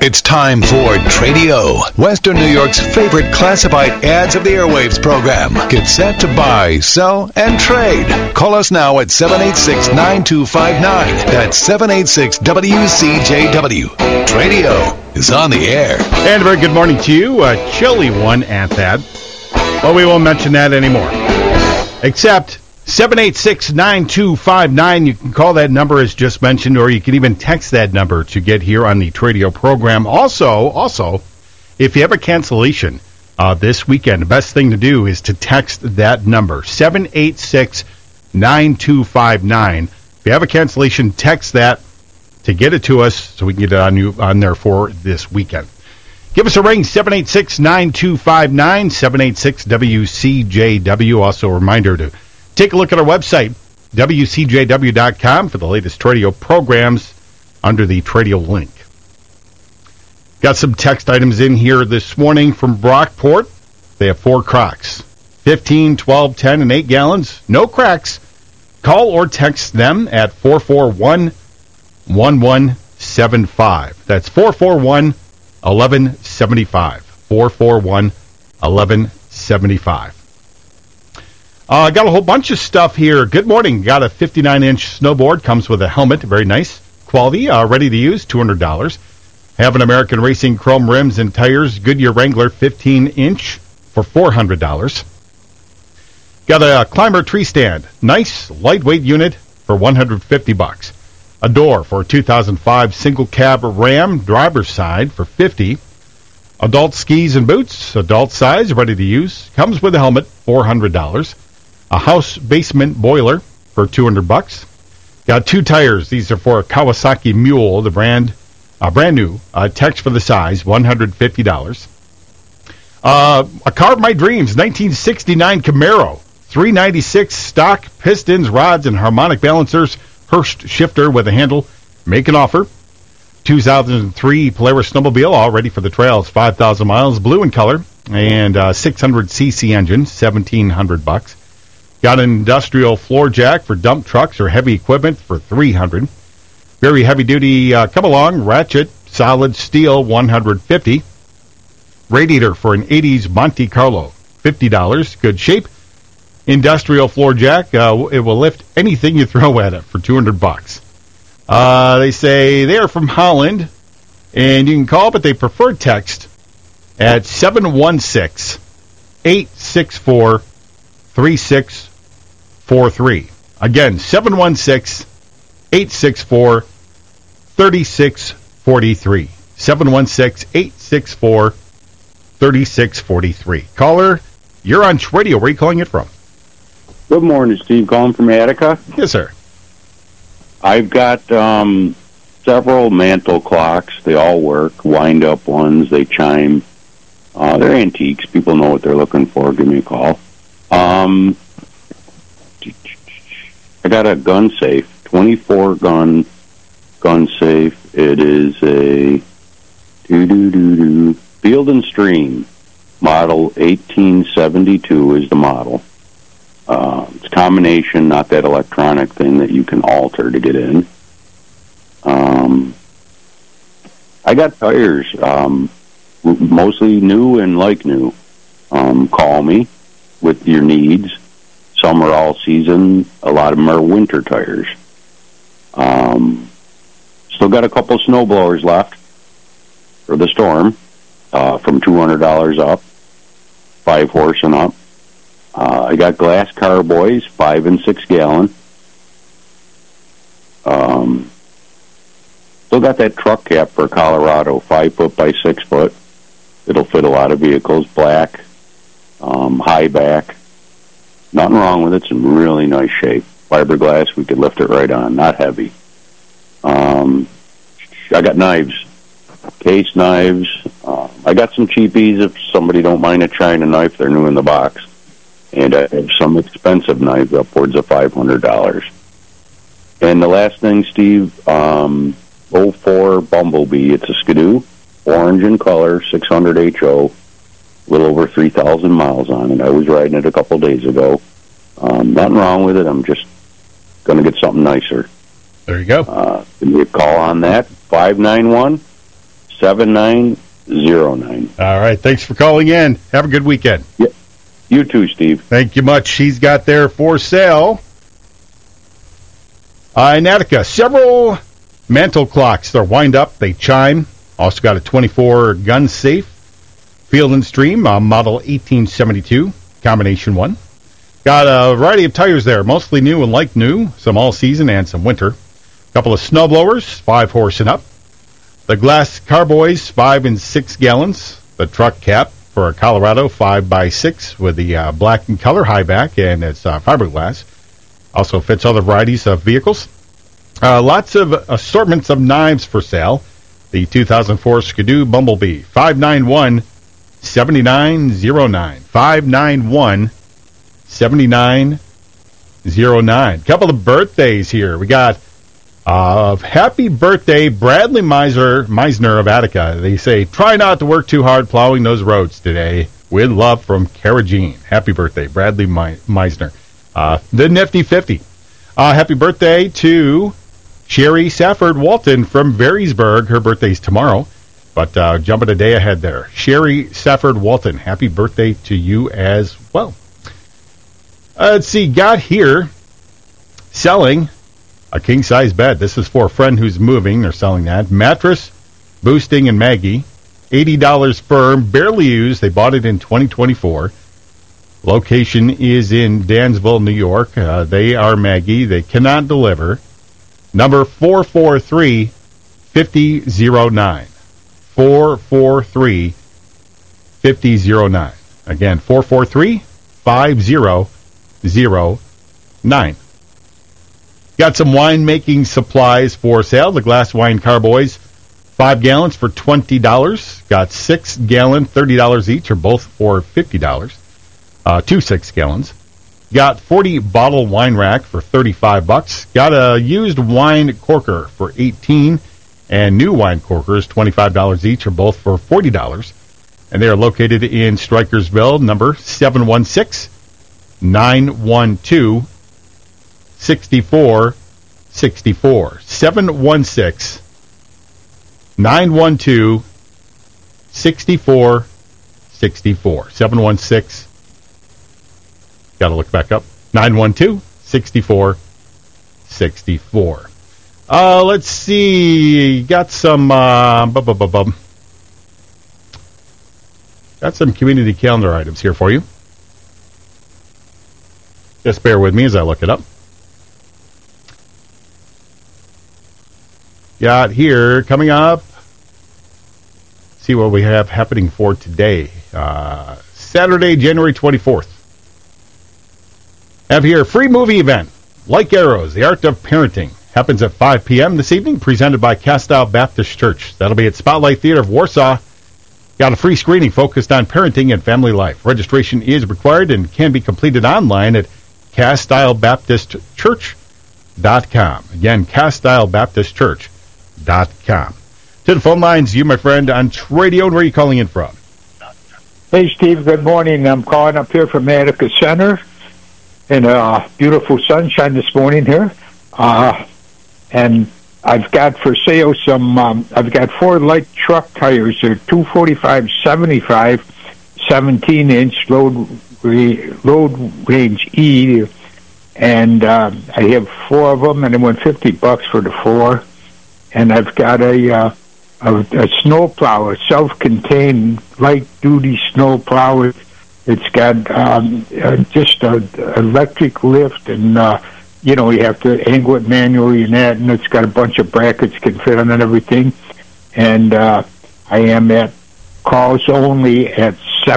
It's time for Tradio, Western New York's favorite classified ads of the airwaves program. Get set to buy, sell, and trade. Call us now at 786-9259. That's 786-WCJW. Tradio is on the air. And a very good morning to you. A chilly one at that. Well, we won't mention that anymore. Except 786-9259. You can call that number as just mentioned, or you can even text that number to get here on the Tradio program. Also, if you have a cancellation this weekend, the best thing to do is to text that number, 786-9259. If you have a cancellation, text that to get it to us so we can get it on there for this weekend. Give us a ring, 786-9259, 786-WCJW. Also a reminder to take a look at our website, WCJW.com, for the latest Tradio programs under the Tradio link. Got some text items in here this morning from Brockport. They have 4 Crocs, 15, 12, 10, and 8 gallons. No cracks. Call or text them at 441-1175. That's 441-1175. 441-1175. Got a whole bunch of stuff here. Good morning. Got a 59-inch snowboard. Comes with a helmet. Very nice quality. Ready to use. $200. Have an American Racing chrome rims and tires. Goodyear Wrangler 15-inch for $400. Got a Climber tree stand. Nice lightweight unit for $150. A door for a 2005 single cab Ram driver's side for $50. Adult skis and boots. Adult size. Ready to use. Comes with a helmet. $400. A house basement boiler for $200. Got 2 tires. These are for a Kawasaki Mule, the brand new. Text for the size, $150. A car of my dreams, 1969 Camaro, $396 stock, pistons, rods, and harmonic balancers. Hurst shifter with a handle. Make an offer. 2003 Polaris snowmobile, all ready for the trails, 5,000 miles, blue in color, and 600cc engine, $1,700. Got an industrial floor jack for dump trucks or heavy equipment for $300. Very heavy duty come along ratchet solid steel, $150. Radiator for an 80s Monte Carlo, $50. Good shape. Industrial floor jack. It will lift anything you throw at it for $200. They say they are from Holland, and you can call, but they prefer text at 716-864-3643. Again, 716-864-3643. 716-864-3643. Caller, you're on Tradio. Where are you calling it from? Good morning, Steve. Calling from Attica. Yes, sir. I've got several mantle clocks. They all work. Wind-up ones. They chime. They're antiques. People know what they're looking for. Give me a call. I got a gun safe, 24-gun gun safe. It is a Field and Stream model. 1872 is the model. It's a combination, not that electronic thing that you can alter to get in. I got tires, mostly new and like new. Call me with your needs. Some are all season. A lot of them are winter tires. Still got a couple snow blowers left for the storm, from $200 up, 5 horse and up. I got glass carboys, 5 and 6 gallon. Still got that truck cap for Colorado, 5 foot by 6 foot. It'll fit a lot of vehicles. Black, high back. Nothing wrong with it. It's in really nice shape. Fiberglass, we could lift it right on. Not heavy. I got knives, case knives. I got some cheapies if somebody don't mind a China knife. They're new in the box. And I have some expensive knives, upwards of $500. And the last thing, Steve, 04 Bumblebee. It's a Skidoo, orange in color, 600 HO, a little over 3,000 miles on it. I was riding it a couple days ago. Nothing wrong with it. I'm just going to get something nicer. There you go. Give me a call on that, 7909. All right, thanks for calling in. Have a good weekend. Yep. You too, Steve. Thank you much. She's got there for sale. In Attica, several mantle clocks. They're wind up, they chime. Also got a 24 gun safe. Field and Stream, model 1872, combination 1. Got a variety of tires there, mostly new and like new, some all season and some winter. A couple of snowblowers, 5 horse and up. The Glass Carboys, 5 and 6 gallons. The truck cap for a Colorado 5x6 with the black in color, high back, and it's fiberglass. Also fits other varieties of vehicles. Lots of assortments of knives for sale. The 2004 Skidoo Bumblebee, 591-7909. 591-7909. Couple of birthdays here. We got happy birthday, Bradley Meisner of Attica. They say, try not to work too hard plowing those roads today. With love from Cara Jean. Happy birthday, Bradley Meisner. The Nifty 50. Happy birthday to Sherry Safford Walton from Varysburg. Her birthday's tomorrow, but jumping a day ahead there. Sherry Safford Walton, happy birthday to you as well. Let's see, got here selling a king-size bed. This is for a friend who's moving. They're selling that. Mattress, Boosting, and Maggie. $80 firm, barely used. They bought it in 2024. Location is in Dansville, New York. They are Maggie. They cannot deliver. Number 443-5009. 443-5009. Again, 443-5009. Got some wine-making supplies for sale. The Glass Wine Carboys, 5 gallons for $20. Got 6 gallon, $30 each, or both for $50. 2 6 gallons. Got 40 bottle wine rack for $35. Got a used wine corker for $18, and new wine corkers $25 each, or both for $40. And they are located in Strikersville, number 716-912-6464. 716-912-6464. 716. Got to look back up. 912-6464. Let's see. Got some got some community calendar items here for you. Just bear with me as I look it up. Got here coming up. See what we have happening for today. Saturday, January 24th. Have here a free movie event. Like Arrows, The Art of Parenting. Happens at 5 p.m. this evening, presented by Castile Baptist Church. That'll be at Spotlight Theater of Warsaw. Got a free screening focused on parenting and family life. Registration is required and can be completed online at CastileBaptistChurch.com. Again, CastileBaptistChurch.com. To the phone lines, you, my friend, on radio. And where are you calling in from? Hey, Steve, good morning. I'm calling up here from Attica Center in beautiful sunshine this morning here. And I've got for sale some, I've got 4 light truck tires. They're 245/75, 17-inch load range E. And I have 4 of them, and I want $50 for the 4. And I've got a snowplow, a self-contained light-duty snowplow. It's got just an electric lift, and you have to angle it manually and that, and it's got a bunch of brackets can fit on and everything. And I am at calls only at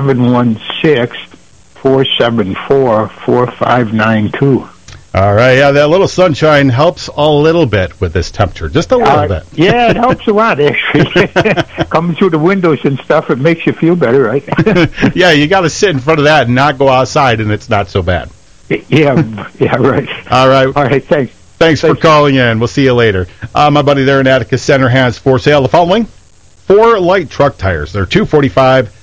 716-474-4592. All right, yeah, that little sunshine helps a little bit with this temperature, just a little bit. Yeah, it helps a lot, actually. Coming through the windows and stuff, it makes you feel better, right? Yeah, you got to sit in front of that and not go outside, and it's not so bad. Yeah, right. All right. All right, thanks. Thanks for calling in. We'll see you later. My buddy there in Attica Center has for sale the following: 4 light truck tires. They're 245/75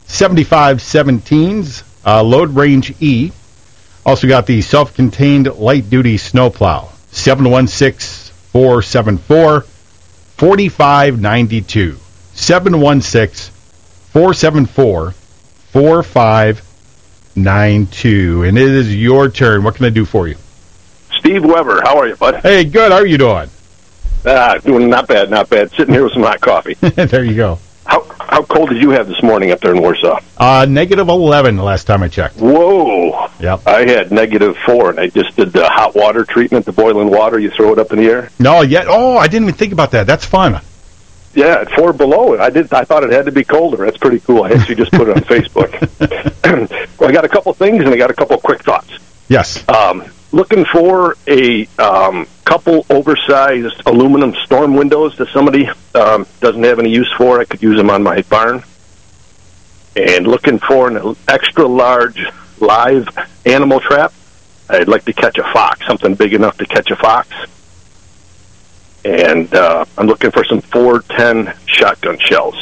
17s, load range E. Also got the self-contained light-duty snowplow, 716-474-4592. 716-474-4592. And it is your turn. What can I do for you? Steve Weber, how are you, bud? Hey, good. How are you doing? Doing not bad. Sitting here with some hot coffee. There you go. How cold did you have this morning up there in Warsaw? Negative 11 the last time I checked. Whoa. Yep. I had -4, and I just did the hot water treatment, the boiling water. You throw it up in the air. No, yet. Oh, I didn't even think about that. That's fun. Yeah, at 4 below. I thought it had to be colder. That's pretty cool. I actually just put it on Facebook. Well, I got a couple things, and I got a couple quick thoughts. Yes. Looking for a couple oversized aluminum storm windows that somebody doesn't have any use for. I could use them on my barn. And looking for an extra large live animal trap. I'd like to catch a fox, something big enough to catch a fox. And I'm looking for some 410 shotgun shells.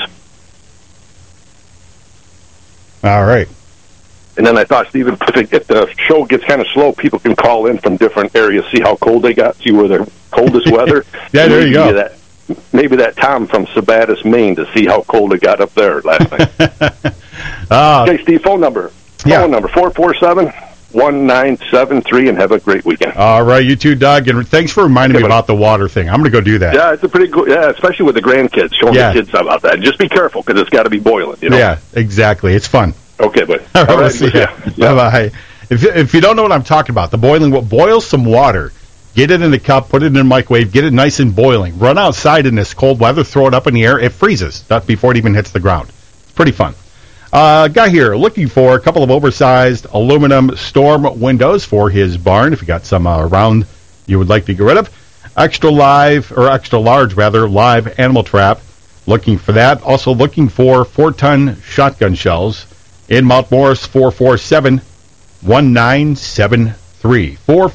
All right. And then I thought, Stephen, if the show gets kind of slow, people can call in from different areas, see how cold they got, see where their coldest weather. Yeah, there you go. Maybe that Tom from Sabattis, Maine, to see how cold it got up there last night. Okay, Steve, phone number. Phone number, 447-1973, and have a great weekend. All right, you too, Doug. And thanks for reminding me about the water thing. I'm going to go do that. Yeah, it's a pretty good, especially with the grandkids, showing the kids about that. Just be careful, because it's got to be boiling, you know? Yeah, exactly. It's fun. Okay, buddy. All right, we'll see you. Bye-bye. If you don't know what I'm talking about, boil some water, get it in a cup, put it in a microwave, get it nice and boiling. Run outside in this cold weather, throw it up in the air. It freezes before it even hits the ground. It's pretty fun. Guy here looking for a couple of oversized aluminum storm windows for his barn. If you got some around you would like to get rid of. Extra large live animal trap. Looking for that. Also looking for 4-ton shotgun shells. In Mount Morris, 447-1973.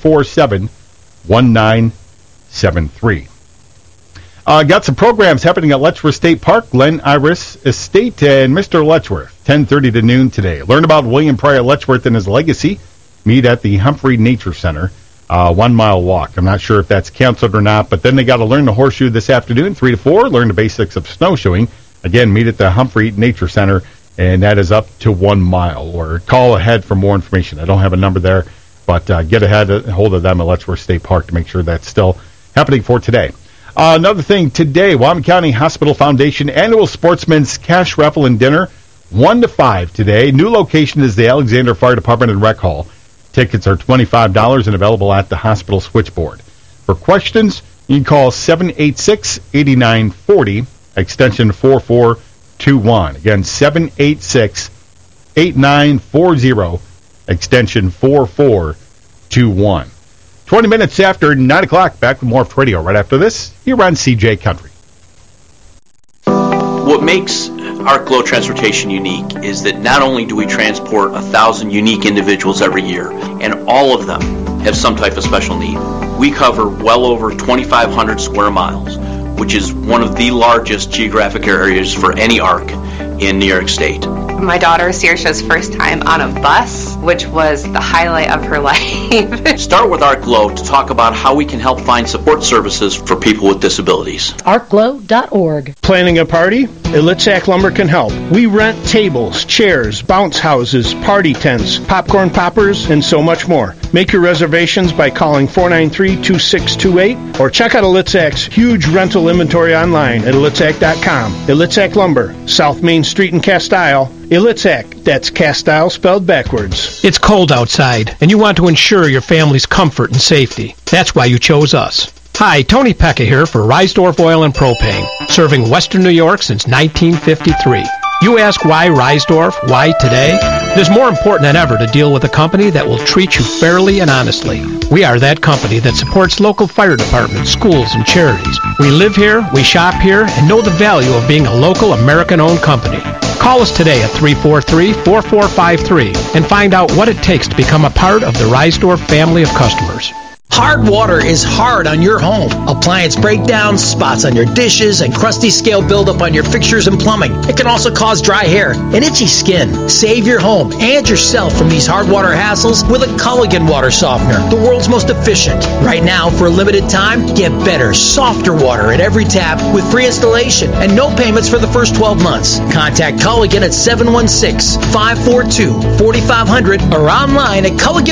447-1973. Got some programs happening at Letchworth State Park, Glen Iris Estate, and Mr. Letchworth, 10:30 to noon today. Learn about William Pryor Letchworth and his legacy. Meet at the Humphrey Nature Center. 1 mile walk. I'm not sure if that's canceled or not, but then they got to learn the horseshoe this afternoon, 3 to 4. Learn the basics of snowshoeing. Again, meet at the Humphrey Nature Center. And that is up to 1 mile. Or call ahead for more information. I don't have a number there, but get hold of them at Letchworth State Park to make sure that's still happening for today. Another thing, today, Whatcom County Hospital Foundation Annual Sportsman's Cash Raffle and Dinner, 1 to 5 today. New location is the Alexander Fire Department and Rec Hall. Tickets are $25 and available at the hospital switchboard. For questions, you can call 786-8940, extension 4421. Again, 786-8940, extension 4421. 20 minutes after 9 o'clock, back with more of Radio right after this, here on CJ Country. What makes Arc Glow Transportation unique is that not only do we transport 1,000 unique individuals every year, and all of them have some type of special need. We cover well over 2,500 square miles, which is one of the largest geographic areas for any ARC in New York State. My daughter, Saoirse's first time on a bus, which was the highlight of her life. Start with Arc Glow to talk about how we can help find support services for people with disabilities. ArcGlow.org. Planning a party? Elitzak Lumber can help. We rent tables, chairs, bounce houses, party tents, popcorn poppers, and so much more. Make your reservations by calling 493-2628 or check out Elitzak's huge rental inventory online at elitzak.com. Elitzak Lumber, South Main Street in Castile. Elitzak, that's Castile spelled backwards. It's cold outside, and you want to ensure your family's comfort and safety. That's why you chose us. Hi, Tony Pecca here for Reisdorf Oil and Propane, serving Western New York since 1953. You ask why Reisdorf, why today? It is more important than ever to deal with a company that will treat you fairly and honestly. We are that company that supports local fire departments, schools, and charities. We live here, we shop here, and know the value of being a local American-owned company. Call us today at 343-4453 and find out what it takes to become a part of the Reisdorf family of customers. Hard water is hard on your home. Appliance breakdowns, spots on your dishes, and crusty scale buildup on your fixtures and plumbing. It can also cause dry hair and itchy skin. Save your home and yourself from these hard water hassles with a Culligan water softener, the world's most efficient. Right now, for a limited time, get better, softer water at every tap with free installation and no payments for the first 12 months. Contact Culligan at 716-542-4500 or online at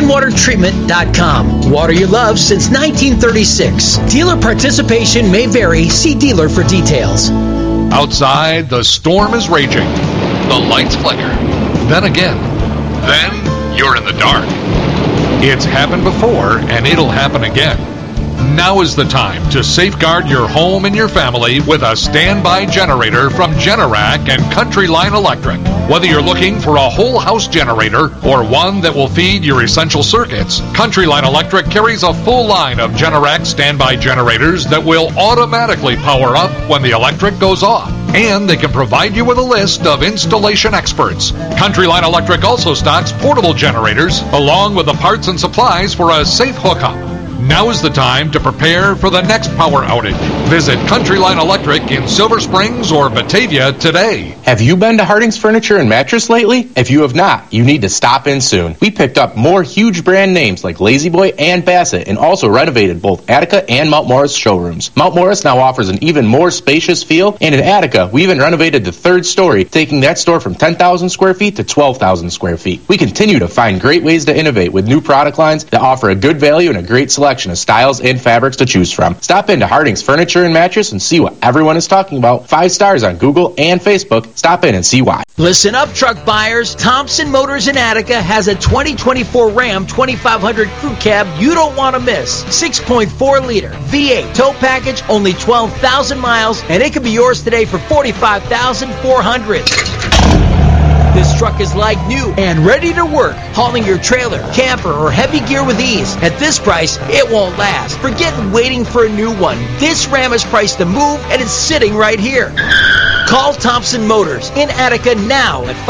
CulliganWaterTreatment.com. Water you love since 1936. Dealer participation may vary. See dealer for details. Outside, the storm is raging. The lights flicker. Then again. Then you're in the dark. It's happened before, and it'll happen again. Now is the time to safeguard your home and your family with a standby generator from Generac and Country Line Electric. Whether you're looking for a whole house generator or one that will feed your essential circuits, Country Line Electric carries a full line of Generac standby generators that will automatically power up when the electric goes off. And they can provide you with a list of installation experts. Country Line Electric also stocks portable generators along with the parts and supplies for a safe hookup. Now is the time to prepare for the next power outage. Visit Country Line Electric in Silver Springs or Batavia today. Have you been to Harding's Furniture and Mattress lately? If you have not, you need to stop in soon. We picked up more huge brand names like Lazy Boy and Bassett and also renovated both Attica and Mount Morris showrooms. Mount Morris now offers an even more spacious feel, and in Attica, we even renovated the third story, taking that store from 10,000 square feet to 12,000 square feet. We continue to find great ways to innovate with new product lines that offer a good value and a great selection of styles and fabrics to choose from. Stop into Harding's Furniture and Mattress and see what everyone is talking about. 5 stars on Google and Facebook. Stop in and see why. Listen up, truck buyers. Thompson Motors in Attica has a 2024 Ram 2500 Crew Cab you don't want to miss. 6.4 liter V8 tow package, only 12,000 miles, and it can be yours today for $45,400. This truck is like new and ready to work, hauling your trailer, camper, or heavy gear with ease. At this price, it won't last. Forget waiting for a new one. This Ram is priced to move, and it's sitting right here. Call Thompson Motors in Attica now at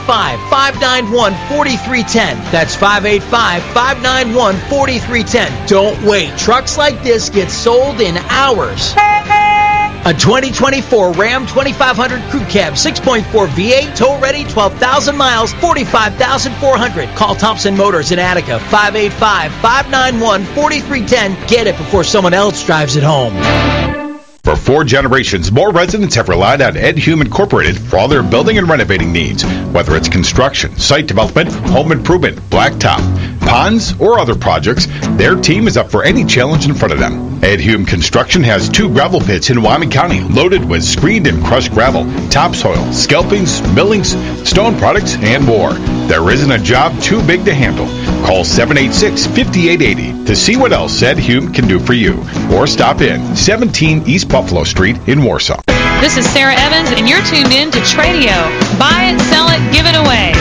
585-591-4310. That's 585-591-4310. Don't wait. Trucks like this get sold in hours. A 2024 Ram 2500 Crew Cab, 6.4 V8, tow ready, 12,000 miles, $45,400. Call Thompson Motors in Attica, 585-591-4310. Get it before someone else drives it home. For 4 generations, more residents have relied on Ed Hume Incorporated for all their building and renovating needs. Whether it's construction, site development, home improvement, blacktop, ponds, or other projects, their team is up for any challenge in front of them. Ed Hume Construction has 2 gravel pits in Wyoming County loaded with screened and crushed gravel, topsoil, scalpings, millings, stone products, and more. There isn't a job too big to handle. Call 786-5880 to see what else Ed Hume can do for you. Or stop in 17 East Buffalo Street in Warsaw. This is Sarah Evans, and you're tuned in to Tradio. Buy it, sell it, give it away.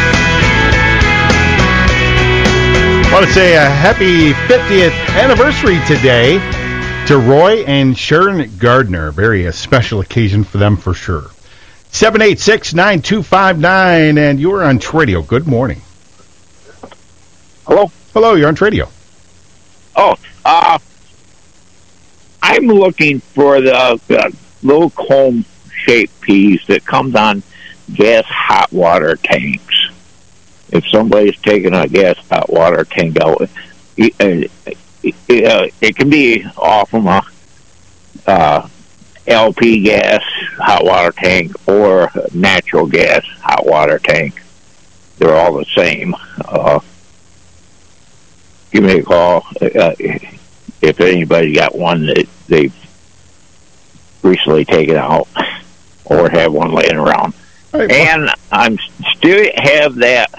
I want to say a happy 50th anniversary today to Roy and Sharon Gardner. Very special occasion for them for sure. 786-9259, and you are on Tradio. Good morning. Hello? Hello, you're on Tradio. Oh, I'm looking for the little comb-shaped piece that comes on gas hot water tanks. If somebody's taking a gas hot water tank out, it can be off of a LP gas hot water tank or natural gas hot water tank. They're all the same. Give me a call if anybody got one that they've recently taken out or have one laying around. Right, and I'm still have that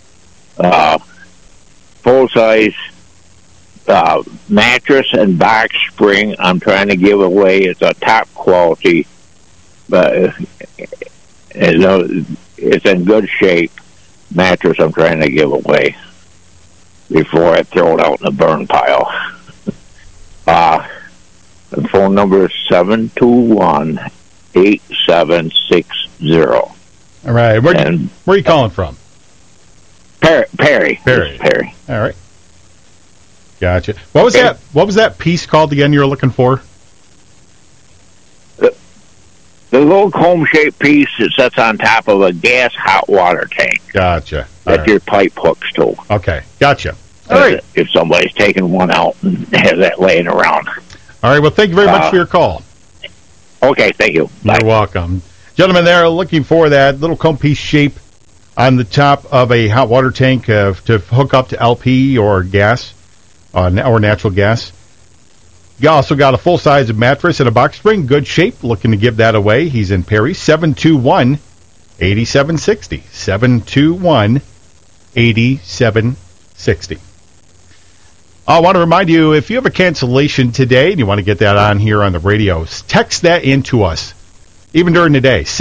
full-size mattress and box spring I'm trying to give away. It's a top quality, but it's in good shape mattress I'm trying to give away before I throw it out in the burn pile. The phone number is 721-8760. All right. Where are you calling from? Perry. Perry. Perry. All right. Gotcha. What was that? What was that piece called again? You were looking for? The little comb-shaped piece that sits on top of a gas hot water tank. Gotcha. That your pipe hooks to. Okay. Gotcha. All right. If somebody's taking one out and has that laying around. All right. Well, thank you very much for your call. Okay. Thank you. You're welcome. Gentlemen, they're looking for that little comb piece shape on the top of a hot water tank to hook up to LP or gas or natural gas. You also got a full-size mattress and a box spring, good shape, looking to give that away. He's in Perry, 721-8760. 721-8760. I want to remind you, if you have a cancellation today and you want to get that on here on the radio, text that in to us, even during the day,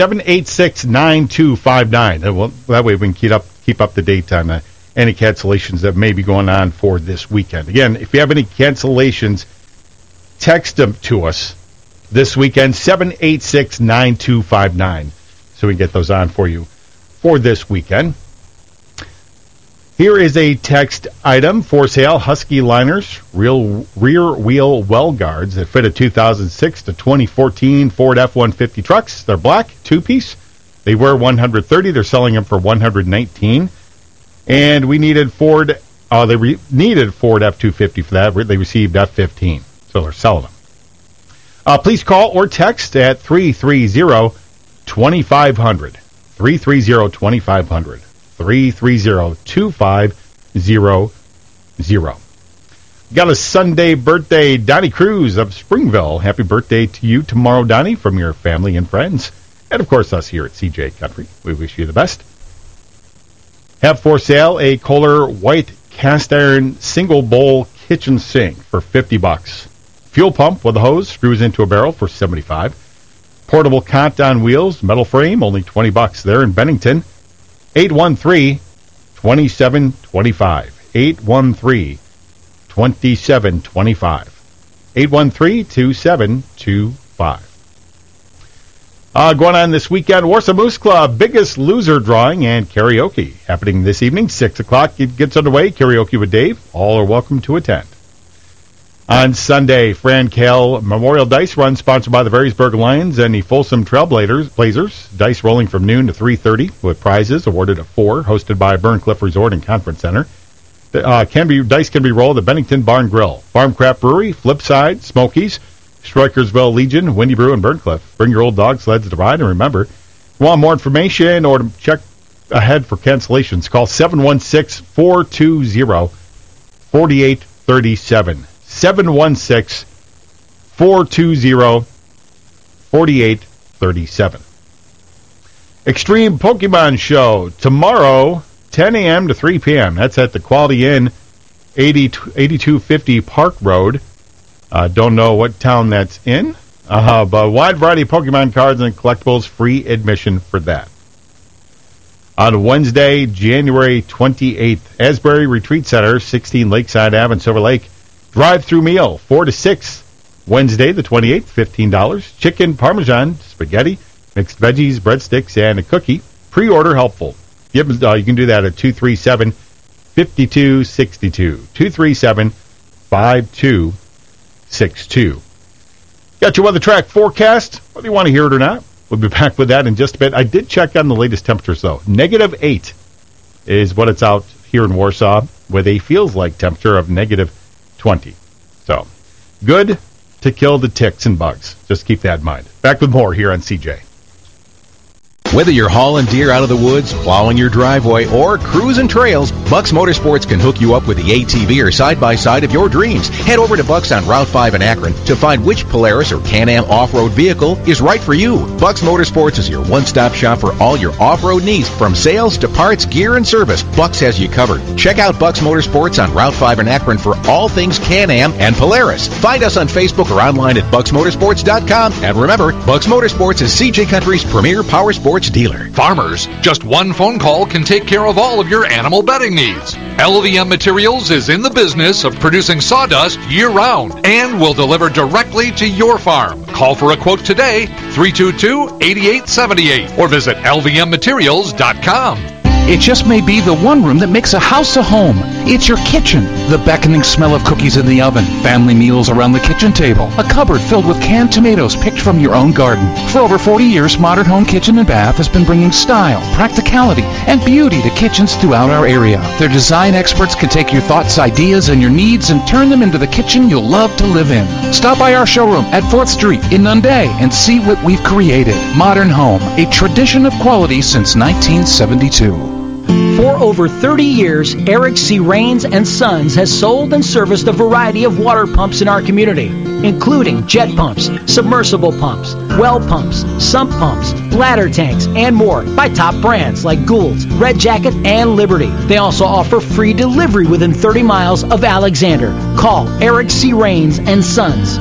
786-9259. That way we can keep up to date on any cancellations that may be going on for this weekend. Again, if you have any cancellations, text them to us this weekend, 786-9259, so we can get those on for you for this weekend. Here is a text item for sale, Husky Liners, rear wheel well guards that fit a 2006 to 2014 Ford F-150 trucks. They're black, two-piece. They were $130. They're selling them for $119. And we needed Ford, needed Ford F-250 for that. They received F-15. So they're selling them. Please call or text at 330-2500. 330-2500. 330-2500. Got a Sunday birthday, Donnie Cruz of Springville. Happy birthday to you tomorrow, Donnie, from your family and friends. And, of course, us here at CJ Country. We wish you the best. Have for sale a Kohler white cast iron single bowl kitchen sink for $50. Fuel pump with a hose, screws into a barrel for $75. Portable cot on wheels, metal frame, only $20 there in Bennington. 813-2725. 813-2725. 813-2725. Going on this weekend, Warsaw Moose Club, Biggest Loser drawing and karaoke. Happening this evening, 6 o'clock. It gets underway. Karaoke with Dave. All are welcome to attend. On Sunday, Fran Kale Memorial Dice Run, sponsored by the Varysburg Lions and the Folsom Trailblazers. Dice rolling from noon to 3:30 with prizes awarded at 4, hosted by Burncliffe Resort and Conference Center. Dice can be rolled at Bennington Barn Grill, Farmcraft Brewery, Flipside, Smokies, Strikersville Legion, Windy Brew, and Burncliffe. Bring your old dog sleds to ride, and remember, if you want more information or to check ahead for cancellations, call 716-420-4837. 716-420-4837. Extreme Pokemon Show tomorrow, 10 a.m. to 3 p.m. That's at the Quality Inn, 8250 Park Road. Don't know what town that's in, but a wide variety of Pokemon cards and collectibles, free admission for that. On Wednesday, January 28th, Asbury Retreat Center, 16 Lakeside Ave in Silver Lake. Drive-through meal, 4 to 6. Wednesday, the 28th, $15. Chicken, Parmesan, spaghetti, mixed veggies, breadsticks, and a cookie. Pre-order helpful. You can do that at 237-5262. 237-5262. Got your weather track forecast, whether you want to hear it or not. We'll be back with that in just a bit. I did check on the latest temperatures, though. -8 is what it's out here in Warsaw, with a feels-like temperature of -20. So, good to kill the ticks and bugs. Just keep that in mind. Back with more here on CJ. Whether you're hauling deer out of the woods, plowing your driveway, or cruising trails, Bucks Motorsports can hook you up with the ATV or side-by-side of your dreams. Head over to Bucks on Route 5 in Akron to find which Polaris or Can-Am off-road vehicle is right for you. Bucks Motorsports is your one-stop shop for all your off-road needs, from sales to parts, gear, and service. Bucks has you covered. Check out Bucks Motorsports on Route 5 in Akron for all things Can-Am and Polaris. Find us on Facebook or online at bucksmotorsports.com. And remember, Bucks Motorsports is CJ Country's premier power sports dealer. Farmers, just one phone call can take care of all of your animal bedding needs. LVM Materials is in the business of producing sawdust year-round and will deliver directly to your farm. Call for a quote today, 322-8878, or visit lvmmaterials.com. It just may be the one room that makes a house a home. It's your kitchen. The beckoning smell of cookies in the oven, family meals around the kitchen table, a cupboard filled with canned tomatoes picked from your own garden. For over 40 years, Modern Home Kitchen and Bath has been bringing style, practicality, and beauty to kitchens throughout our area. Their design experts can take your thoughts, ideas, and your needs and turn them into the kitchen you'll love to live in. Stop by our showroom at 4th Street in Nunde and see what we've created. Modern Home, a tradition of quality since 1972. For over 30 years, Eric C. Rains and Sons has sold and serviced a variety of water pumps in our community, including jet pumps, submersible pumps, well pumps, sump pumps, bladder tanks, and more by top brands like Gould's, Red Jacket, and Liberty. They also offer free delivery within 30 miles of Alexander. Call Eric C. Rains and Sons,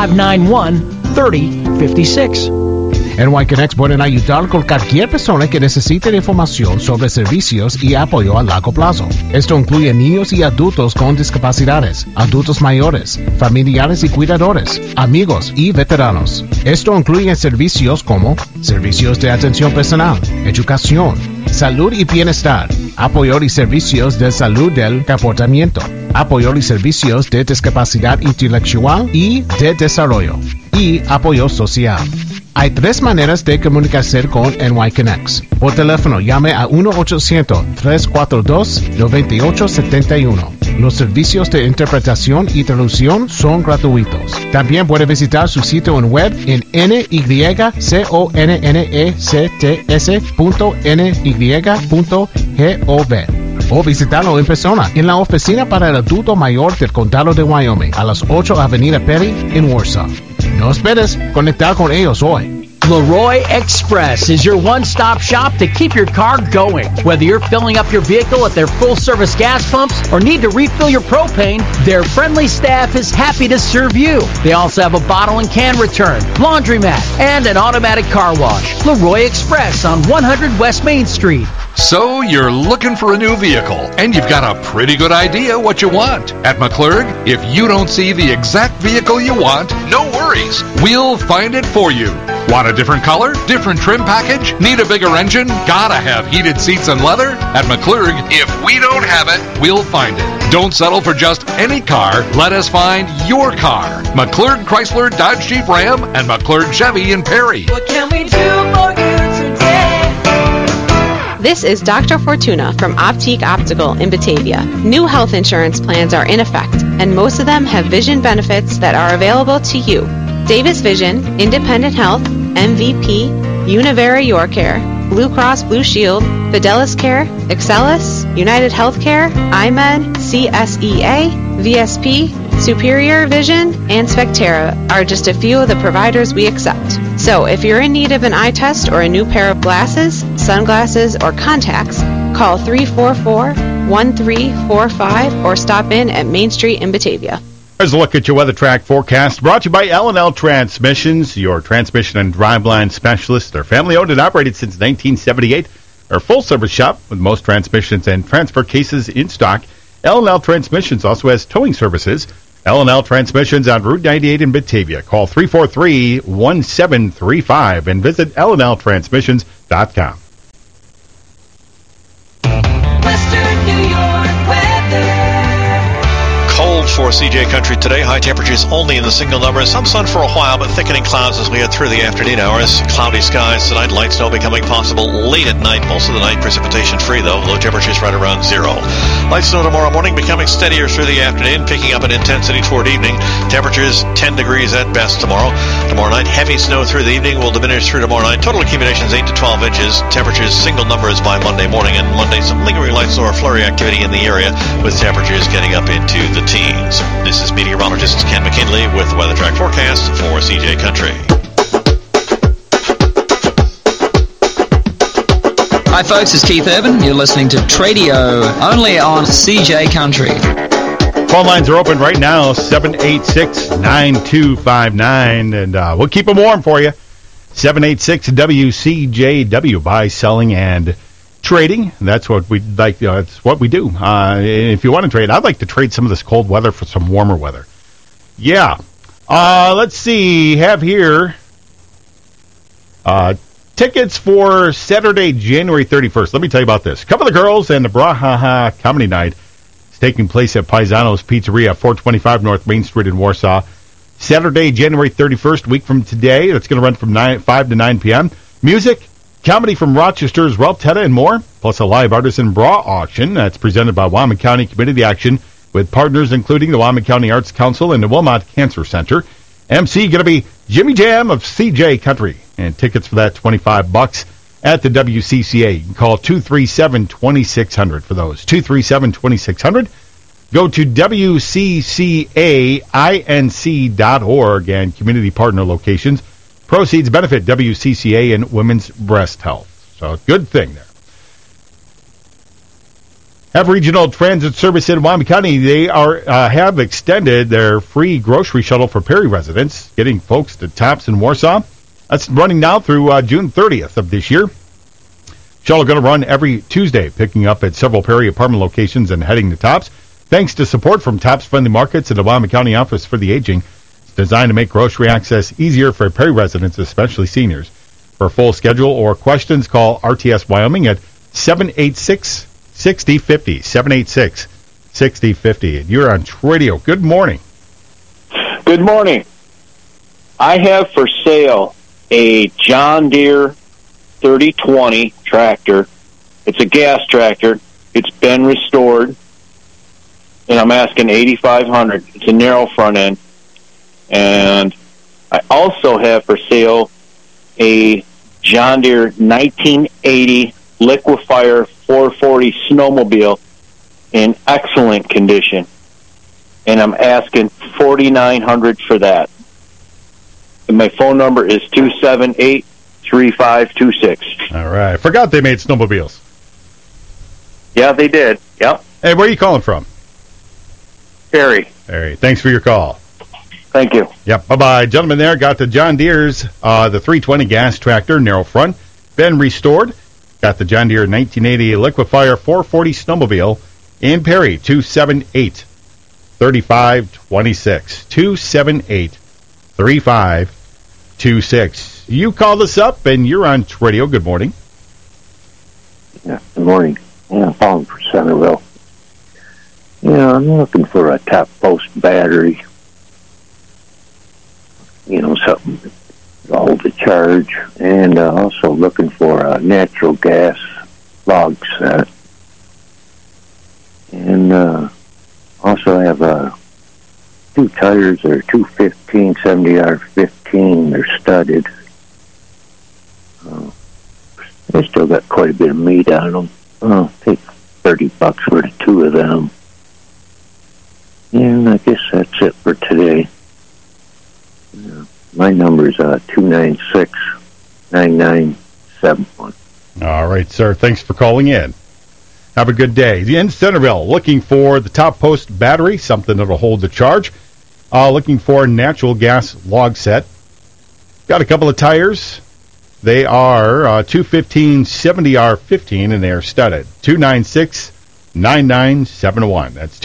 591-3056. NY Connects pueden ayudar con cualquier persona que necesite información sobre servicios y apoyo a largo plazo. Esto incluye niños y adultos con discapacidades, adultos mayores, familiares y cuidadores, amigos y veteranos. Esto incluye servicios como servicios de atención personal, educación, salud y bienestar, apoyo y servicios de salud del comportamiento, apoyo y servicios de discapacidad intelectual y de desarrollo, y apoyo social. Hay 3 maneras de comunicarse con NY Connects. Por teléfono, llame a 1-800-342-9871. Los servicios de interpretación y traducción son gratuitos. También puede visitar su sitio en web en nyconnests.ny.gov o visitarlo en persona en la oficina para el adulto mayor del condado de Wyoming a las 8 Avenida Perry en Warsaw. No esperes conectar con ellos hoy. Leroy Express is your one-stop shop to keep your car going. Whether you're filling up your vehicle at their full-service gas pumps or need to refill your propane, their friendly staff is happy to serve you. They also have a bottle and can return, laundromat, and an automatic car wash. Leroy Express on 100 West Main Street. So you're looking for a new vehicle, and you've got a pretty good idea what you want. At McClurg, if you don't see the exact vehicle you want, no worries. We'll find it for you. Want a different color? Different trim package? Need a bigger engine? Gotta have heated seats and leather? At McClurg, if we don't have it, we'll find it. Don't settle for just any car. Let us find your car. McClurg Chrysler Dodge Jeep Ram and McClurg Chevy in Perry. What can we do for you today? This is Dr. Fortuna from Optique Optical in Batavia. New health insurance plans are in effect, and most of them have vision benefits that are available to you. Davis Vision, Independent Health, MVP, Univera YourCare, Blue Cross Blue Shield, Fidelis Care, Excelis, United Healthcare, iMed, CSEA, VSP, Superior Vision, and Spectera are just a few of the providers we accept. So if you're in need of an eye test or a new pair of glasses, sunglasses, or contacts, call 344-1345 or stop in at Main Street in Batavia. Here's a look at your weather track forecast brought to you by L&L Transmissions, your transmission and driveline specialist. They're family-owned and operated since 1978. They're a full-service shop with most transmissions and transfer cases in stock. L&L Transmissions also has towing services. L&L Transmissions on Route 98 in Batavia. Call 343-1735 and visit LNLTransmissions.com. Western New York weather. Cold for CJ Country today. High temperatures only in the single numbers. Some sun for a while, but thickening clouds as we head through the afternoon hours. Cloudy skies tonight. Light snow becoming possible late at night. Most of the night precipitation free, though. Low temperatures right around 0. Light snow tomorrow morning becoming steadier through the afternoon, picking up in intensity toward evening. Temperatures 10 degrees at best tomorrow. Tomorrow night, heavy snow through the evening will diminish through tomorrow night. Total accumulations 8 to 12 inches. Temperatures single numbers by Monday morning. And Monday, some lingering light snow or flurry activity in the area with temperatures getting up into the teens. This is meteorologist Ken McKinley with the Weather Track forecast for CJ Country. Hi folks, it's Keith Urban. You're listening to Tradio, only on CJ Country. Phone lines are open right now, 786-9259, and we'll keep them warm for you. 786-WCJW, buy, selling, and trading. That's what we like. That's what we do. If you want to trade, I'd like to trade some of this cold weather for some warmer weather. Yeah. Let's see. Have here Tickets for Saturday, January 31st. Let me tell you about this. Cover the Girls and the Brahaha Comedy Night is taking place at Paisano's Pizzeria, 425 North Main Street in Warsaw. Saturday, January 31st, week from today. That's going to run from 5 to 9 p.m. Music, comedy from Rochester's Ralph Tetta and more, plus a live artisan bra auction that's presented by Wyoming County Community Action with partners including the Wyoming County Arts Council and the Wilmot Cancer Center. MC going to be Jimmy Jam of CJ Country, and tickets for that $25 at the WCCA. You can call 237-2600 for those. 237-2600. Go to WCCAINC.org and community partner locations. Proceeds benefit WCCA and Women's Breast Health. So, good thing there. Have Regional Transit Service in Wyoming County. They have extended their free grocery shuttle for Perry residents, getting folks to Tops in Warsaw. That's running now through June 30th of this year. Shuttle going to run every Tuesday, picking up at several Perry apartment locations and heading to Tops. Thanks to support from Tops Friendly Markets and the Wyoming County Office for the Aging. It's designed to make grocery access easier for Perry residents, especially seniors. For a full schedule or questions, call RTS Wyoming at 786-6050. 786-6050. And you're on radio. Good morning. Good morning. I have for sale a John Deere 3020 tractor. It's a gas tractor. It's been restored, and I'm asking $8,500. It's a narrow front end. And I also have for sale a John Deere 1980 Liquifire 440 snowmobile in excellent condition, and I'm asking $4,900 for that. And my phone number is 278-3526. All right. Forgot they made snowmobiles. Yeah, they did. Yep. Hey, where are you calling from? Perry. Perry. Thanks for your call. Thank you. Yep. Bye-bye. Gentlemen there got the John Deere's, the 320 gas tractor, narrow front, been restored. Got the John Deere 1980 Liquifire 440 snowmobile in Perry, 278-3526. 278-3526. You called us up, and you're on radio. Good morning. Yeah, good morning. Yeah, I'm calling for Centerville. Yeah, I'm looking for a top post battery. You know, something to hold the charge. And also looking for a natural gas log set. And also I have two tires. They're 215 70R15. They're studded. They still got quite a bit of meat on them. I'll take $30 for the two of them. And I guess that's it for today. My number is 296-9971. All right, sir. Thanks for calling in. Have a good day. In Centerville, looking for the top post battery, something that'll hold the charge. Looking for a natural gas log set. Got a couple of tires. They are 215 70R15, and they are studded. 296-9971. That's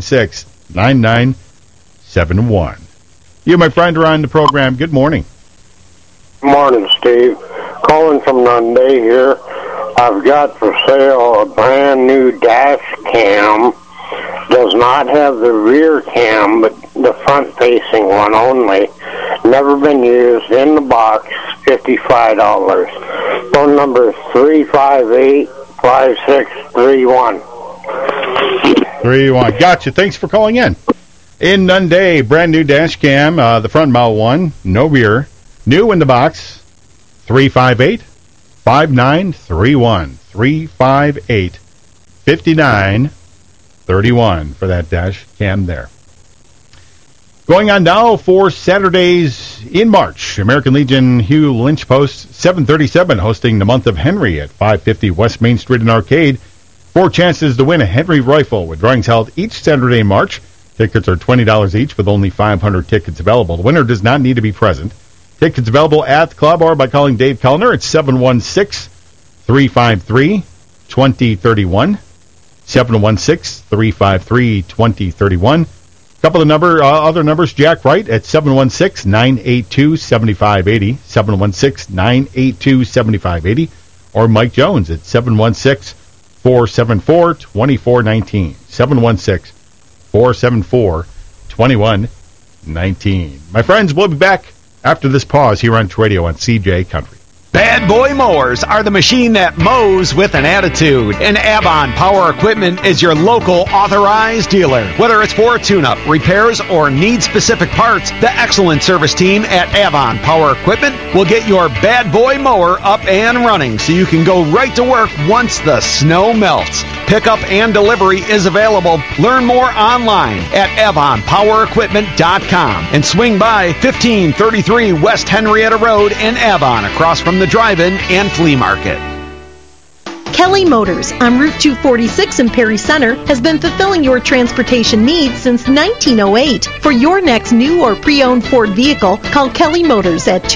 296-9971. You, my friend, are on the program. Good morning. Morning, Steve. Calling from Nunday here. I've got for sale a brand new dash cam. Does not have the rear cam, but the front-facing one only. Never been used. In the box, $55. Phone number is 358-5631. 31. Gotcha. Thanks for calling in. In Nunday, brand new dash cam, the front model one, no rear. New in the box, 358-5931. 358-5931 for that dash cam there. Going on now for Saturdays in March. American Legion Hugh Lynch Post 737 hosting the month of Henry at 550 West Main Street in Arcade. 4 chances to win a Henry rifle with drawings held each Saturday in March. Tickets are $20 each with only 500 tickets available. The winner does not need to be present. Tickets available at the club or by calling Dave Kellner at 716-353-2031. 716-353-2031. couple of other numbers. Jack Wright at 716-982-7580, 716-982-7580, or Mike Jones at 716-474-2419, 716-474-2119. My friends, we'll be back after this pause here on Radio on CJ Country. Bad Boy Mowers are the machine that mows with an attitude. And Avon Power Equipment is your local authorized dealer. Whether it's for tune-up, repairs, or need-specific parts, the excellent service team at Avon Power Equipment will get your Bad Boy Mower up and running so you can go right to work once the snow melts. Pickup and delivery is available. Learn more online at AvonPowerEquipment.com and swing by 1533 West Henrietta Road in Avon, across from the drive-in and flea market. Kelly Motors on Route 246 in Perry Center has been fulfilling your transportation needs since 1908. For your next new or pre-owned Ford vehicle, call Kelly Motors at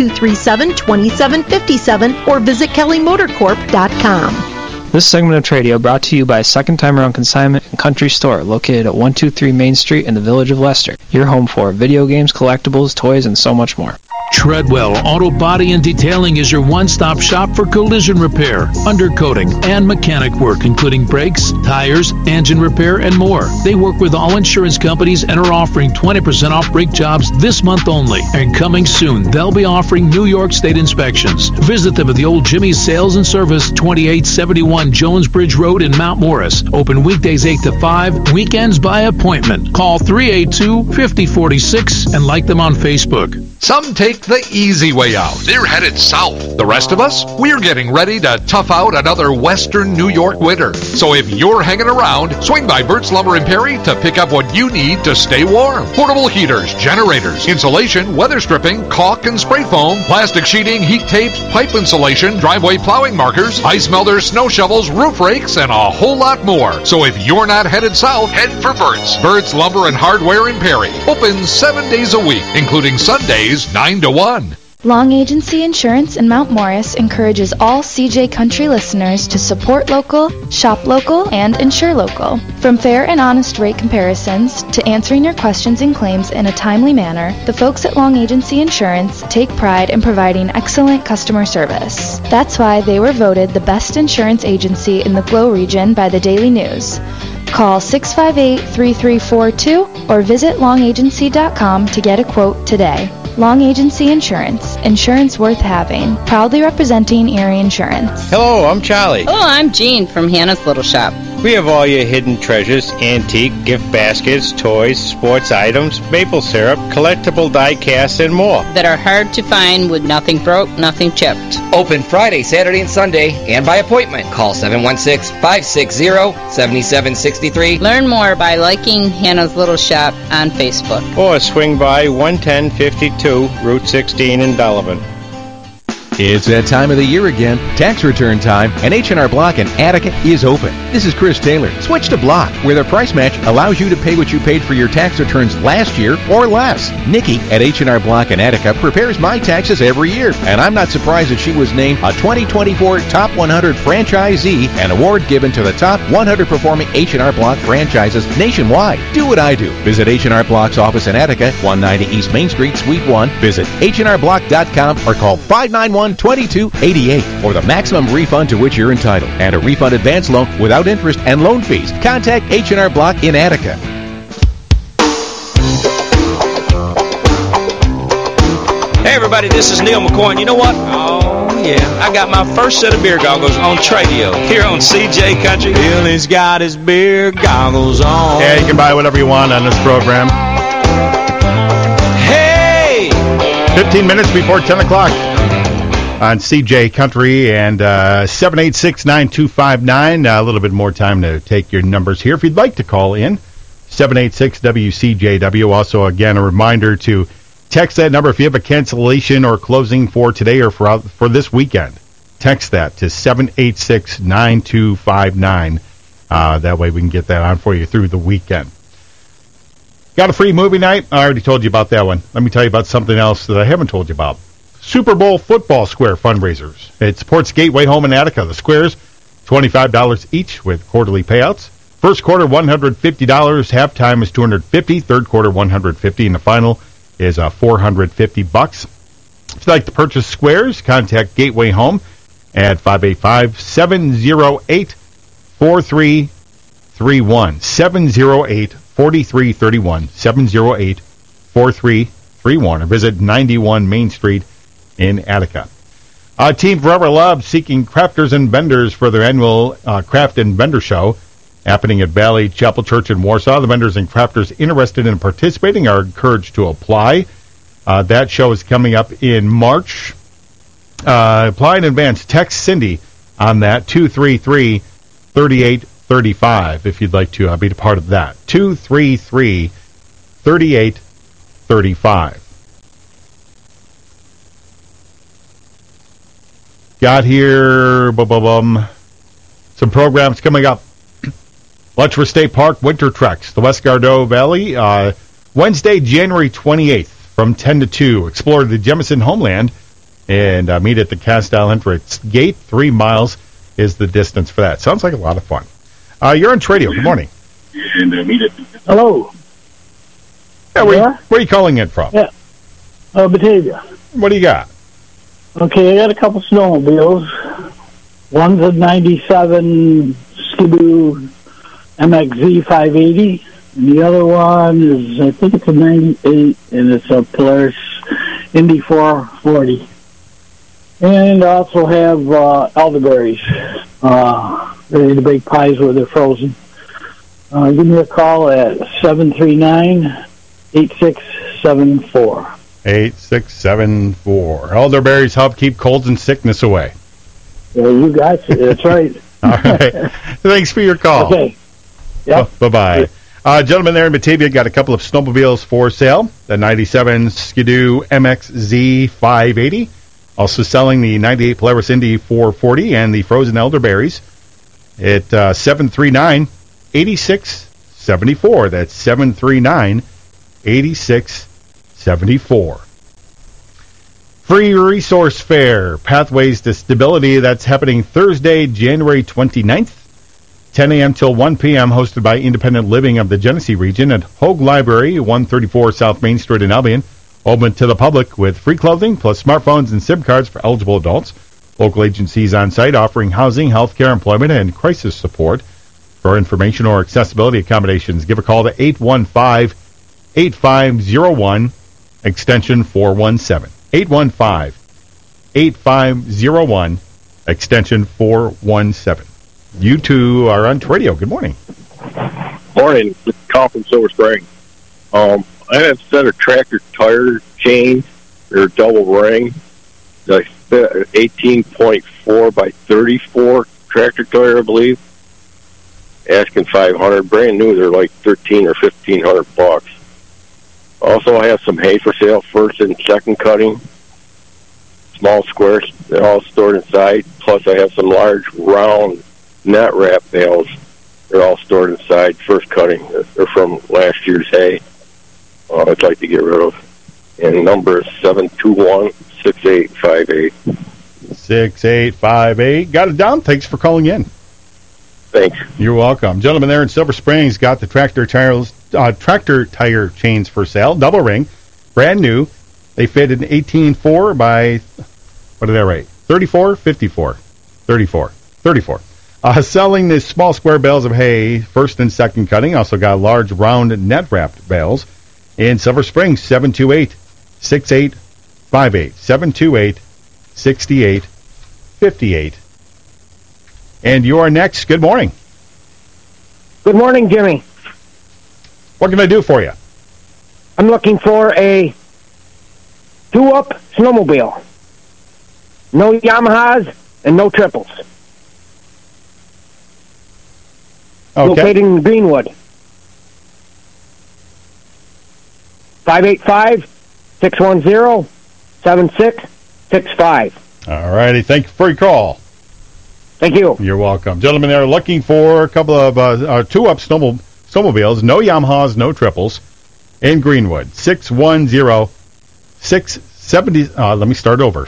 237-2757 or visit kellymotorcorp.com. This segment of Tradio brought to you by Second Time Around Consignment and Country Store, located at 123 Main Street in the Village of Leicester. Your home for video games, collectibles, toys, and so much more. Treadwell Auto Body and Detailing is your one-stop shop for collision repair, undercoating, and mechanic work, including brakes, tires, engine repair, and more. They work with all insurance companies and are offering 20% off brake jobs this month only. And coming soon, they'll be offering New York State inspections. Visit them at the Old Jimmy's Sales and Service, 2871 Jones Bridge Road in Mount Morris. Open weekdays 8 to 5, weekends by appointment. Call 382-5046 and like them on Facebook. Some take the easy way out. They're headed south. The rest of us, we're getting ready to tough out another western New York winter. So if you're hanging around, swing by Burt's Lumber in Perry to pick up what you need to stay warm. Portable heaters, generators, insulation, weather stripping, caulk and spray foam, plastic sheeting, heat tapes, pipe insulation, driveway plowing markers, ice melters, snow shovels, roof rakes, and a whole lot more. So if you're not headed south, head for Burt's. Burt's Lumber and Hardware in Perry. Open 7 days a week, including Sundays, 9 to 1. Long Agency Insurance in Mount Morris encourages all CJ Country listeners to support local, shop local, and insure local. From fair and honest rate comparisons to answering your questions and claims in a timely manner, the folks at Long Agency Insurance take pride in providing excellent customer service. That's why they were voted the best insurance agency in the Glow region by the Daily News. Call 658-3342 or visit longagency.com to get a quote today. Long Agency Insurance. Insurance worth having. Proudly representing Erie Insurance. Hello, I'm Charlie. Oh, I'm Jean from Hannah's Little Shop. We have all your hidden treasures, antique, gift baskets, toys, sports items, maple syrup, collectible die casts, and more. That are hard to find with nothing broke, nothing chipped. Open Friday, Saturday, and Sunday, and by appointment. Call 716-560-7763. Learn more by liking Hannah's Little Shop on Facebook. Or swing by 11052 Route 16 in Delavan. It's that time of the year again, tax return time, and H&R Block in Attica is open. This is Chris Taylor. Switch to Block, where their price match allows you to pay what you paid for your tax returns last year or less. Nikki at H&R Block in Attica prepares my taxes every year, and I'm not surprised that she was named a 2024 Top 100 Franchisee, an award given to the top 100 performing H&R Block franchises nationwide. Do what I do. Visit H&R Block's office in Attica, 190 East Main Street, Suite 1. Visit HRBlock.com or call 591-2288 for the maximum refund to which you're entitled and a refund advance loan without interest and loan fees. Contact H&R Block in Attica. Hey everybody, this is Neil McCoy, and you know what? Oh yeah, I got my first set of beer goggles on Tradio here on CJ Country. Billy's got his beer goggles on. Yeah, you can buy whatever you want on this program. Hey! 15 minutes before 10 o'clock. On CJ Country and 786-9259. A little bit more time to take your numbers here. If you'd like to call in, 786-WCJW. Also, again, a reminder to text that number if you have a cancellation or closing for today or for this weekend. Text that to 786-9259. That way we can get that on for you through the weekend. Got a free movie night? I already told you about that one. Let me tell you about something else that I haven't told you about. Super Bowl Football Square fundraisers. It supports Gateway Home in Attica. The squares, $25 each with quarterly payouts. First quarter, $150. Halftime is $250. Third quarter, $150. And the final is $450. If you'd like to purchase squares, contact Gateway Home at 585-708-4331. 708-4331. 708-4331. Or visit 91 Main Street in Attica. Team Forever Love seeking crafters and vendors for their annual Craft and Vendor Show happening at Valley Chapel Church in Warsaw. The vendors and crafters interested in participating are encouraged to apply. That show is coming up in March. Apply in advance. Text Cindy on that, 233-3835, if you'd like to be a part of that. 233-3835. Got here, some programs coming up. Letchworth State Park Winter Treks, the West Gardow Valley, Wednesday, January 28th from 10 to 2. Explore the Jemison homeland and meet at the Castile Entrance Gate. 3 miles is the distance for that. Sounds like a lot of fun. You're on Tradio. Good morning. And meet at Hello. Yeah, where are you calling in from? Yeah, Batavia. What do you got? Okay, I got a couple snowmobiles. One's a 97 Skidoo MXZ 580, and the other one is, I think it's a 98, and it's a Polaris Indy 440. And I also have elderberries, ready to bake pies where they're frozen. Give me a call at 739-8674. 8674. Elderberries help keep colds and sickness away. Yeah, you got it. That's right. All right. Thanks for your call. Okay. Yep. Bye-bye. Gentlemen there in Batavia got a couple of snowmobiles for sale. The 97 Skidoo MXZ 580. Also selling the 98 Polaris Indy 440 and the frozen elderberries at 739-8674. That's 739-8674. Free Resource Fair, Pathways to Stability. That's happening Thursday, January 29th, 10 a.m. till 1 p.m., hosted by Independent Living of the Genesee region at Hogue Library, 134 South Main Street in Albion. Open to the public with free clothing plus smartphones and SIM cards for eligible adults. Local agencies on site offering housing, health care, employment, and crisis support. For information or accessibility accommodations, give a call to 815-8501, extension 417. 815-8501, extension 417. You two are on Tradio. Good morning. Morning. This is Carl from Silver Spring. I have a set of tractor tire chains. They're double ring. They fit 18.4 by 34 tractor tire, I believe. Asking $500. Brand new, they're like $1,300 or $1,500. Also, I have some hay for sale, first and second cutting. Small squares. They're all stored inside. Plus, I have some large, round net wrap bales. They're all stored inside. First cutting. They're from last year's hay. I'd like to get rid of. And the number is 721-6858. 6858. Got it down. Thanks for calling in. Thanks. You're welcome. Gentlemen there in Silver Springs got the tractor tire chains for sale. Double ring. Brand new. They fit an 18.4 by, what did I write? 34? 54. 34. 34. Selling the small square bales of hay, first and second cutting. Also got large round net wrapped bales. In Silver Springs, 728-6858. 728-6858. And you are next. Good morning. Good morning, Jimmy. What can I do for you? I'm looking for a 2-up snowmobile. No Yamahas and no triples. Okay. Located in Greenwood. 585-610-7665. All righty. Thank you for your call. Thank you. You're welcome. Gentlemen, they're looking for a couple of 2-up snowmobiles. No Yamahas, no triples. In Greenwood. 610-670. Let me start over.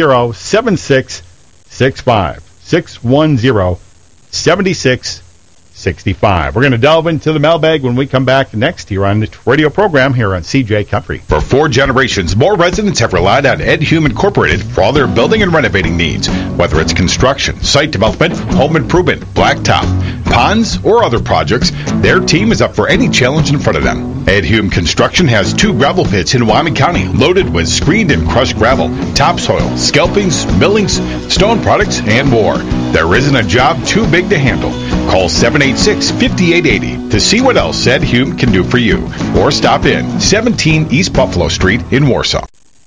610-7665. 610-7665. 65. We're going to delve into the mailbag when we come back next here on the radio program here on CJ Country. For 4 generations, more residents have relied on Ed Hume Incorporated for all their building and renovating needs. Whether it's construction, site development, home improvement, blacktop, ponds, or other projects, their team is up for any challenge in front of them. Ed Hume Construction has 2 gravel pits in Wyoming County loaded with screened and crushed gravel, topsoil, scalpings, millings, stone products, and more. There isn't a job too big to handle. Call 786-5880 to see what else Ed Hume can do for you. Or stop in 17 East Buffalo Street in Warsaw.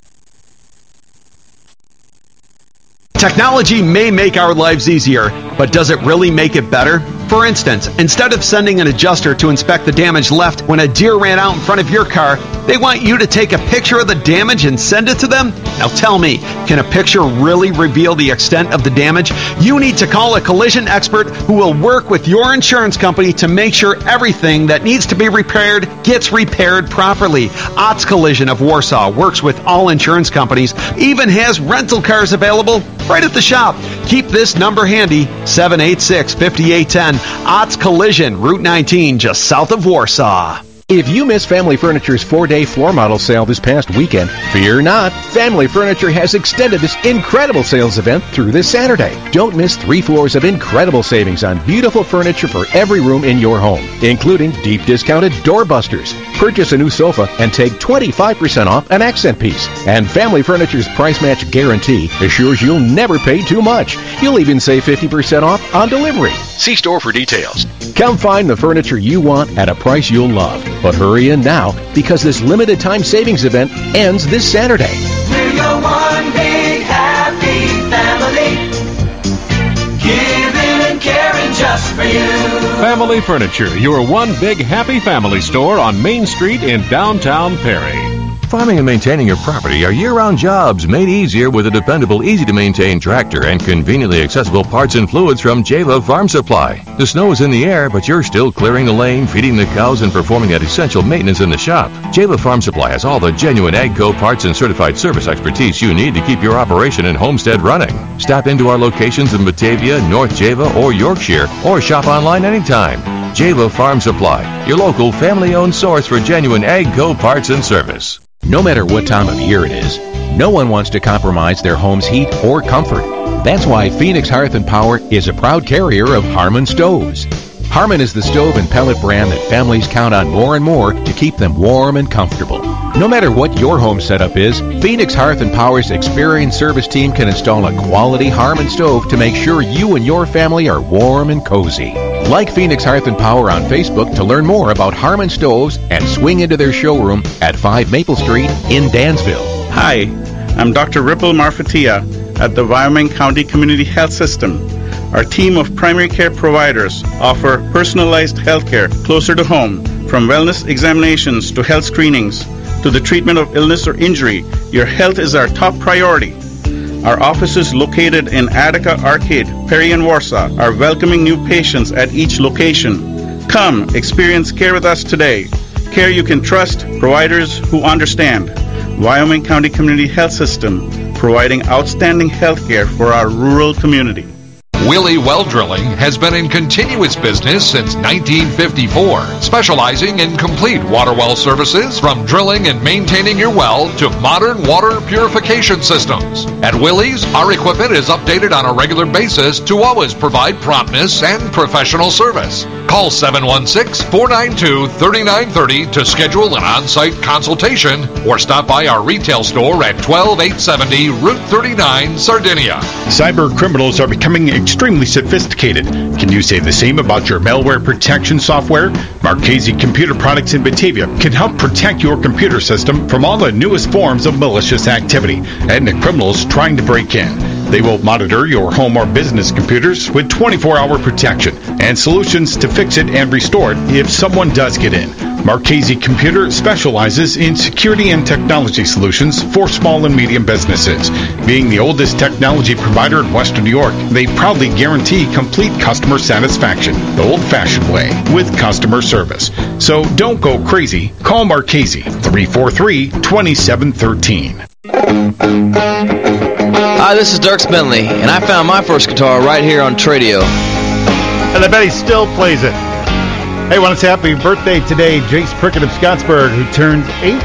Technology may make our lives easier, but does it really make it better? For instance, instead of sending an adjuster to inspect the damage left when a deer ran out in front of your car, they want you to take a picture of the damage and send it to them? Now tell me, can a picture really reveal the extent of the damage? You need to call a collision expert who will work with your insurance company to make sure everything that needs to be repaired gets repaired properly. Otts Collision of Warsaw works with all insurance companies, even has rental cars available right at the shop. Keep this number handy, 786-5810. Otts Collision, Route 19, just south of Warsaw. If you missed Family Furniture's 4-day floor model sale this past weekend, fear not. Family Furniture has extended this incredible sales event through this Saturday. Don't miss 3 floors of incredible savings on beautiful furniture for every room in your home, including deep discounted doorbusters. Purchase a new sofa and take 25% off an accent piece. And Family Furniture's price match guarantee assures you'll never pay too much. You'll even save 50% off on delivery. See store for details. Come find the furniture you want at a price you'll love. But hurry in now, because this limited time savings event ends this Saturday. We're your one big happy family, giving and caring just for you. Family Furniture, your one big happy family store on Main Street in downtown Perry. Farming and maintaining your property are year-round jobs made easier with a dependable, easy-to-maintain tractor and conveniently accessible parts and fluids from Java Farm Supply. The snow is in the air, but you're still clearing the lane, feeding the cows, and performing that essential maintenance in the shop. Java Farm Supply has all the genuine AGCO parts and certified service expertise you need to keep your operation and homestead running. Stop into our locations in Batavia, North Java, or Yorkshire, or shop online anytime. Java Farm Supply, your local family-owned source for genuine AGCO parts and service. No matter what time of year it is, no one wants to compromise their home's heat or comfort. That's why Phoenix Hearth and Power is a proud carrier of Harmon stoves. Harmon is the stove and pellet brand that families count on more and more to keep them warm and comfortable. No matter what your home setup is, Phoenix Hearth and Power's experienced service team can install a quality Harmon stove to make sure you and your family are warm and cozy. Like Phoenix Hearth and Power on Facebook to learn more about Harmon stoves and swing into their showroom at 5 Maple Street in Dansville. Hi, I'm Dr. Ripple Marfatia at the Wyoming County Community Health System. Our team of primary care providers offer personalized health care closer to home, from wellness examinations to health screenings to the treatment of illness or injury. Your health is our top priority. Our offices located in Attica Arcade, Perry, and Warsaw are welcoming new patients at each location. Come, experience care with us today. Care you can trust, providers who understand. Wyoming County Community Health System, providing outstanding health care for our rural community. Willie Well Drilling has been in continuous business since 1954, specializing in complete water well services from drilling and maintaining your well to modern water purification systems. At Willie's, our equipment is updated on a regular basis to always provide promptness and professional service. Call 716-492-3930 to schedule an on-site consultation or stop by our retail store at 12870 Route 39, Sardinia. Cyber criminals are becoming extremely sophisticated. Can you say the same about your malware protection software? Marchese Computer Products in Batavia can help protect your computer system from all the newest forms of malicious activity and the criminals trying to break in. They will monitor your home or business computers with 24-hour protection and solutions to fix it and restore it if someone does get in. Marchese Computer specializes in security and technology solutions for small and medium businesses. Being the oldest technology provider in Western New York, they proudly guarantee complete customer satisfaction the old-fashioned way with customer service. So don't go crazy. Call Marchese 343-2713. Hi, this is Dirk Bentley, and I found my first guitar right here on Tradio. And I bet he still plays it. Hey, want to say happy birthday today, Jace Prickett of Scottsburg, who turned 8.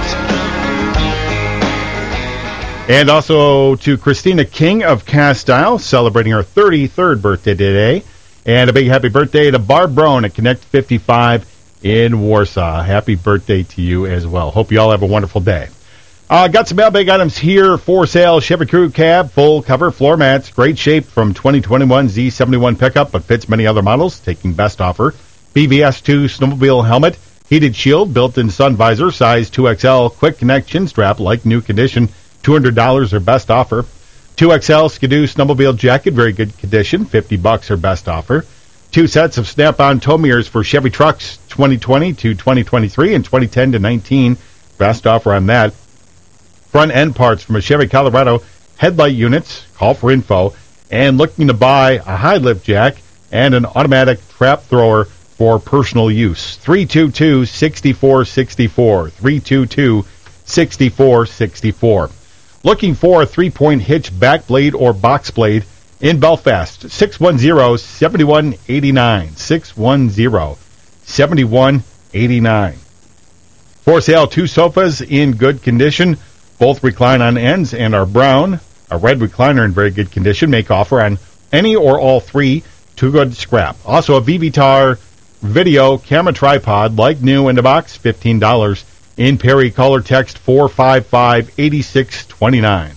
And also to Christina King of Castile, celebrating her 33rd birthday today. And a big happy birthday to Barb Brown at Connect 55 in Warsaw. Happy birthday to you as well. Hope you all have a wonderful day. Got some mailbag items here for sale. Chevy Crew Cab, full cover floor mats, great shape from 2021 Z71 pickup, but fits many other models, taking best offer. BVS2 snowmobile helmet, heated shield, built-in sun visor, size 2XL, quick connection strap, like new condition, $200 or best offer. 2XL Skidoo snowmobile jacket, very good condition, $50 or best offer. 2 sets of snap-on tow mirrors for Chevy trucks 2020 to 2023 and 2010 to 19, best offer on that. Front end parts from a Chevy Colorado, headlight units, call for info, and looking to buy a high lift jack and an automatic trap thrower for personal use. 322-6464, 322-6464. Looking for a 3-point hitch back blade or box blade in Belfast, 610-7189, 610-7189. For sale, 2 sofas in good condition. Both recline on ends and are brown. A red recliner in very good condition. Make offer on any or all 3 to good scrap. Also, a VVTAR video camera tripod, like new in the box, $15. In Perry, color text 455-8629.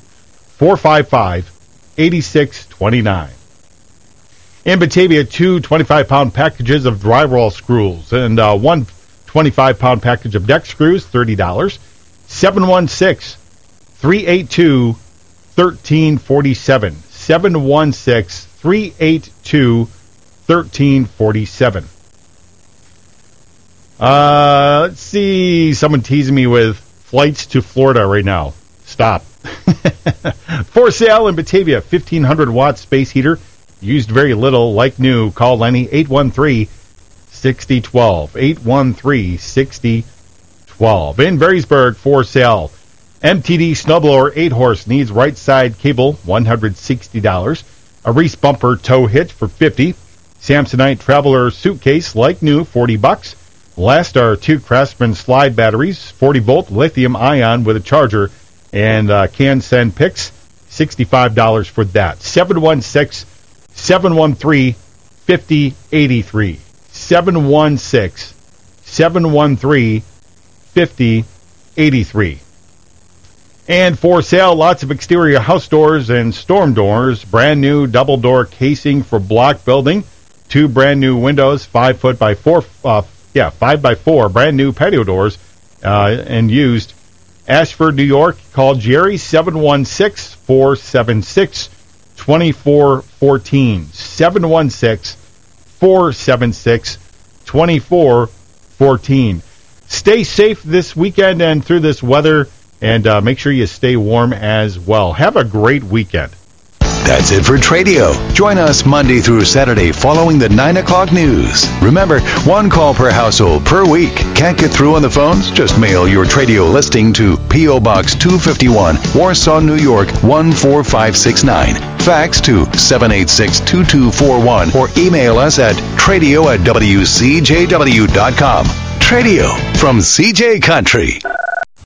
455-8629. In Batavia, 2 25-pound packages of drywall screws and 1 25-pound package of deck screws, $30. 716-382-1347. 716-382-1347. Let's see. Someone teasing me with flights to Florida right now. Stop. For sale in Batavia, 1,500-watt space heater. Used very little, like new. Call Lenny, 813-6012. 813-6012. In Berrysburg, for sale. MTD snowblower 8-horse needs right side cable, $160. A Reese bumper tow hitch for $50. Samsonite Traveler suitcase, like new, $40. Last are 2 Craftsman slide batteries, 40-volt lithium-ion with a charger, and can send pics, $65 for that. 716-713-5083. 716-713-5083. And for sale, lots of exterior house doors and storm doors. Brand new double door casing for block building. 2 brand new windows, 5 by 4 brand new patio doors, and used. Ashford, New York. Call Jerry, 716-476-2414. 716-476-2414. Stay safe this weekend and through this weather, and make sure you stay warm as well. Have a great weekend. That's it for Tradio. Join us Monday through Saturday following the 9 o'clock news. Remember, 1 call per household per week. Can't get through on the phones? Just mail your Tradio listing to P.O. Box 251, Warsaw, New York 14569. Fax to 786-2241 or email us at tradio@wcjw.com. Tradio from CJ Country.